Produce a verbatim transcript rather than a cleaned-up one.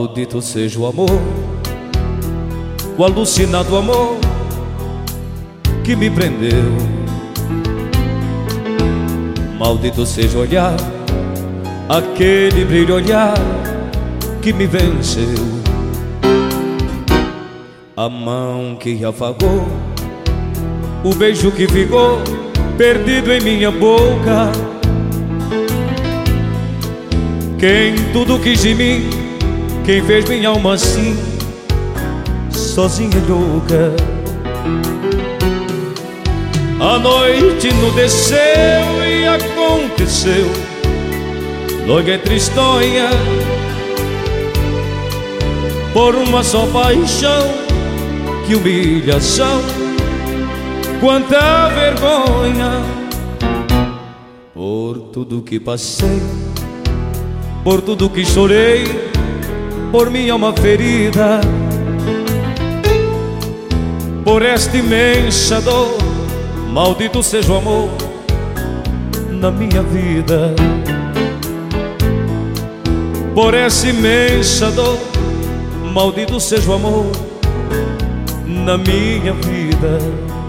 Maldito seja o amor, o alucinado amor que me prendeu. Maldito seja o olhar, aquele brilho olhar que me venceu. A mão que afagou, o beijo que ficou perdido em minha boca. Quem tudo quis de mim, quem fez minha alma assim, sozinha e louca. A noite enudeceu e aconteceu logo entre história, por uma só paixão, que humilhação, quanta vergonha. Por tudo que passei, por tudo que chorei, por minha alma ferida, por esta imensa dor, maldito seja o amor na minha vida. Por essa imensa dor, maldito seja o amor na minha vida.